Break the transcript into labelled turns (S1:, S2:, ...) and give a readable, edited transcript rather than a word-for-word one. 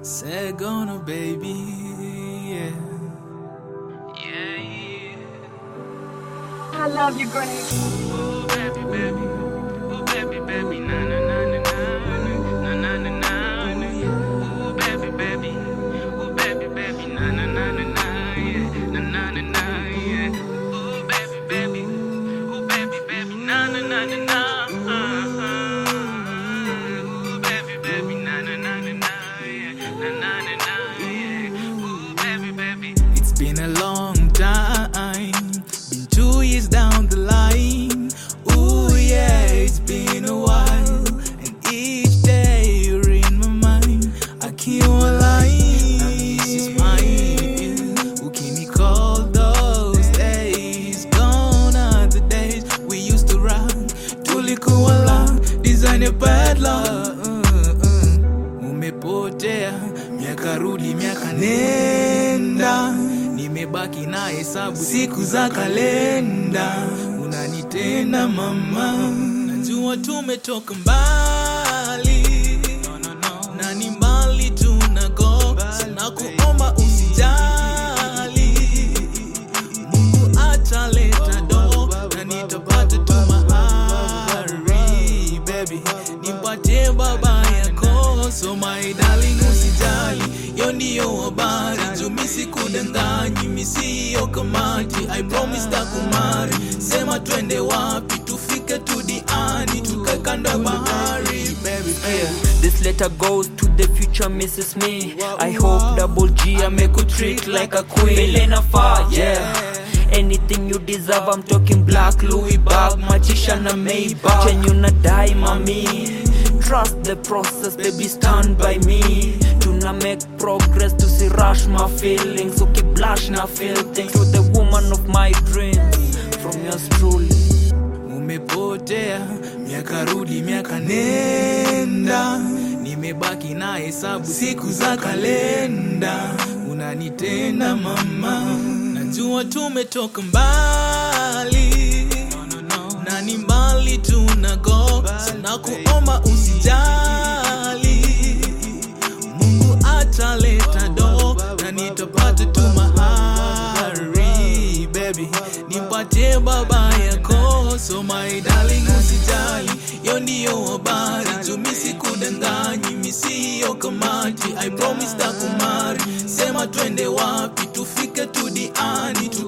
S1: Say gonna baby, yeah.
S2: Yeah, yeah.
S3: I love you, Greg.
S2: Ooh, baby, baby. Ooh, baby, baby. Na na na na na na na na na. Ooh, baby, baby. Ooh, baby, baby. Na na na na na. Yeah, na na na na. Yeah. Ooh, baby, baby. Ooh, baby, baby. Na na na na na. Ooh, baby, baby. Na na na na na. Yeah, na na na na. Yeah. Ooh, baby, baby.
S1: It's been a long time, been 2 years down the line. Ooh yeah, it's been a while, and each day you're in my mind. I can't lie, this is mine. Who can you call those days? Gone are the days we used to rock. Tulikuwa design a bad luck. Umepotea, miaka rudi miaka nenda, nimebaki na hesabu siku za kalenda. Unanitenda mama, najua tumetoka mbali, na ni mbali tunago. Sana kuomba usijali, Mungu ataleta do, na nitapata tu mahari. Baby, nipatie baba yako. So my darling usijali, yo ndiyo habari. Jumi sikudanganyi, misiyo kamati. I promise takumari. Sema twende wapi, tufike tu diani, tukae kando ya bahari. Baby,
S4: Yeah. This letter goes to the future Mrs. Me. I hope Double G I make you treat like a queen. Milena far, yeah. Anything you deserve, I'm talking black Louis bag, Machisha na Maybach. Can you not die, mommy? Trust the process, baby, stand by me. Tuna make progress, to see rush my feelings. Okay, blush na feel things. To the woman of my dreams, from yours truly.
S1: Umepotea, miaka rudi miaka nenda, nimebaki na hesabu siku za kalenda. Unanitenda mama, najua tumetoka mbali, na ni mbali tunago. Sana kuomba usijali, Mungu ataleta do, na nitapata tu mahari. Baby, nipatie baba yako. So my darling usijali, yo ndiyo habari. Jumi sikudanganyi, misiyo kamati. I promise takumari. Sema twende wapi, tufike tu diani,